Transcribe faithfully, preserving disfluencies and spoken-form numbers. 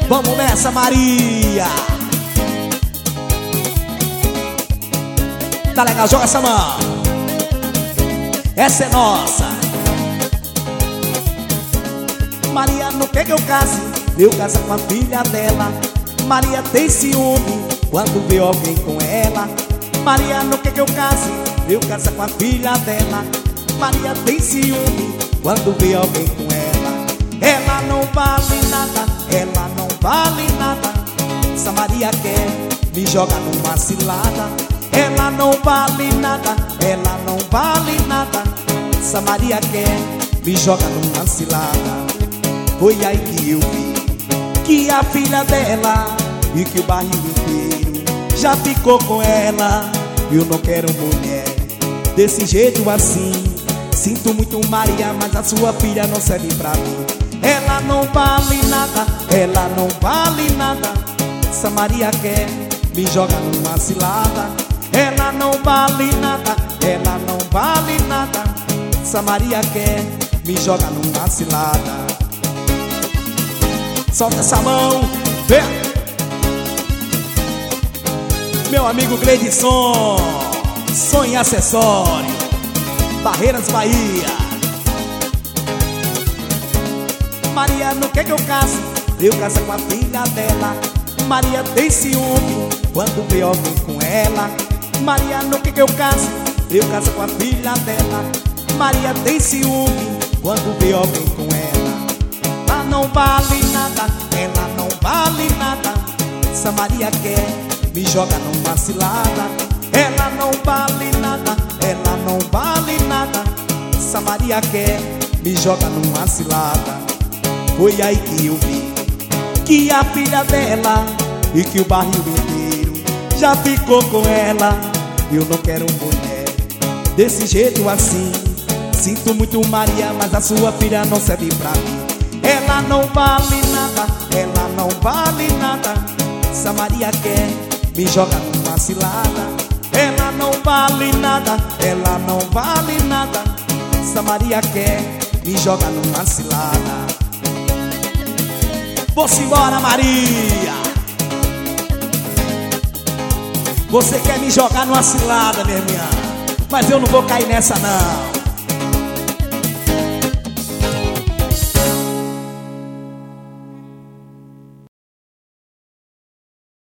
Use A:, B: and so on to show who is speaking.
A: Vamos nessa, Maria. Tá legal, joga essa mão. Essa é nossa. Maria não quer que eu case, eu caso com a filha dela. Maria tem ciúme quando vê alguém com ela. Maria não quer que eu case, eu caso com a filha dela. Maria tem ciúme quando vê alguém com ela. Ela não vale nada, ela não vale nada. Essa Maria quer me jogar numa cilada. Ela não vale nada, ela não vale nada. Essa Maria quer me jogar numa cilada. Foi aí que eu vi que a filha dela e que o bairro inteiro já ficou com ela. Eu não quero mulher desse jeito assim. Sinto muito, Maria, mas a sua filha não serve pra mim. Ela não vale nada, ela não vale nada. Essa Maria quer me jogar numa cilada. Ela não vale nada, ela não vale nada. Essa Maria quer me jogar numa cilada. Solta essa mão, vem. Meu amigo Gleidson, Sonho e Acessório, Barreiras, Bahia. Maria não quer que eu case, eu caso com a filha dela. Maria tem ciúme quando vê alguém com ela. Maria não quer que eu case, eu caso com a filha dela. Maria tem ciúme quando vê alguém com ela. Ela não vale nada, ela não vale nada. Essa Maria quer me jogar numa cilada. Ela não vale nada, ela não vale nada. Essa Maria quer me jogar numa cilada. Foi aí que eu vi que a filha dela e que o barril inteiro já ficou com ela. Eu não quero mulher desse jeito assim. Sinto muito, Maria, mas a sua filha não serve pra mim. Ela não vale nada, ela não vale nada. Essa Maria quer me jogar numa cilada. Ela não vale nada, ela não vale nada. Essa Maria quer me jogar numa cilada. Vou-se embora, Maria. Você quer me jogar numa cilada, minha irmã, mas eu não vou cair nessa não.